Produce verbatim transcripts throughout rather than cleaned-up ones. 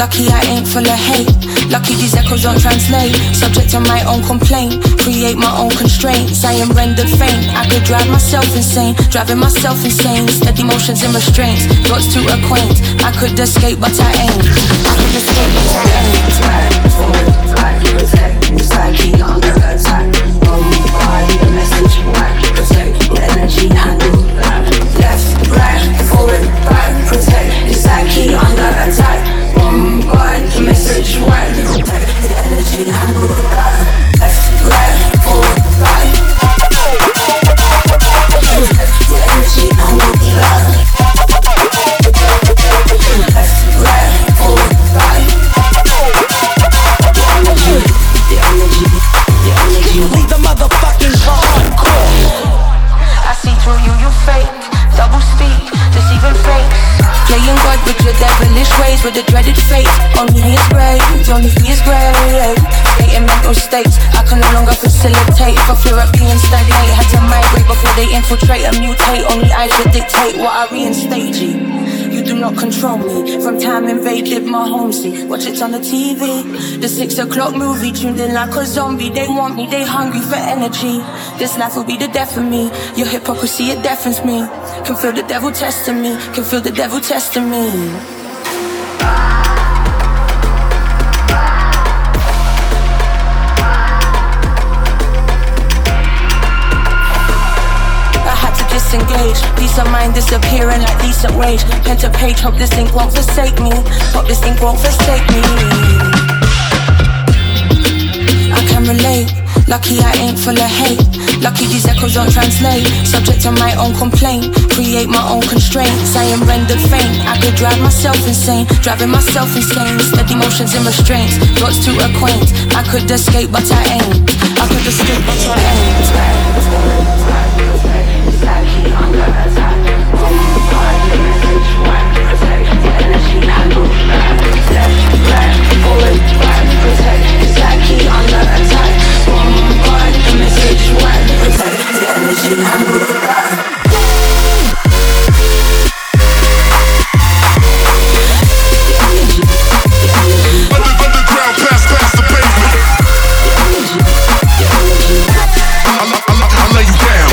Lucky I ain't full of hate. Lucky these echoes don't translate. Subject to my own complaint. Create my own constraints. I am rendered faint. I could drive myself insane. Driving myself insane. Steady motions and restraints. Thoughts to acquaint. I could escape but I ain't. I could escape but I ain't. Right, forward, right, protect. Psyche under attack. Bombard the message. Right, protect. The energy handle. Left, right, forward, right, protect. Psyche under attack. Bombard the message. Right, protect. The energy handle. Left, right, forward, right. Protect the energy handle. Left, right, forward, right. The energy, the energy. Leave the motherfucking hardcore. I see through you, you fake. Double speak, deceiving fakes. Playing God with your devilish ways. With the dreaded fate. Only he is great, only he is great. Creating mental states I can no longer facilitate. For fear of being stagnate. Had to migrate before they infiltrate and mutate. Only I should dictate what I reinstate, G. You do not control me. From time invaded my home, see. Watch it on the T V. The six o'clock movie tuned in like a zombie. They want me, they hungry for energy. This life will be the death of me. Your hypocrisy, it deafens me. Can feel the devil testing me. Can feel the devil testing me. Disengage, peace of mind disappearing like decent wage. Pen to page, hope this ink won't forsake me. Hope this ink won't forsake me. I can relate. Lucky I ain't full of hate. Lucky these echoes don't translate. Subject to my own complaint. Create my own constraints. I am rendered faint. I could drive myself insane. Driving myself insane. Steady motions and restraints. Thoughts to acquaint. I could escape but I ain't. I could escape but I ain't. Psyche under attack. Bombard the message. Right, protect. The energy handle. Left, right, forward, right, protect. Psyche under attack. Bombard the message. Right, protect. The energy handle. Underground, past, past the pavement. I, I, I, I lay you down.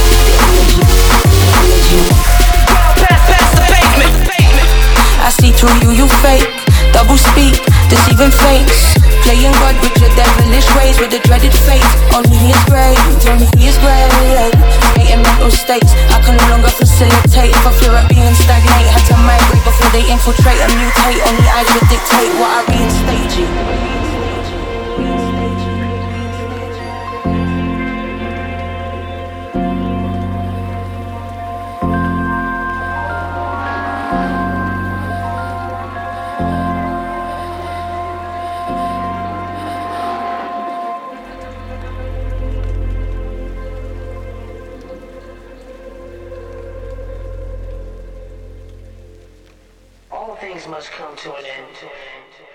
I see through you, you fake. Double speak, deceiving fakes. Playing God with your devilish ways. With the dreaded fate. Only he is great, only he is great. Creating mental states I can no longer facilitate. For fear of being stagnate. Had to migrate before they infiltrate and mutate. Only I should dictate what I reinstate you. All things must come to an end.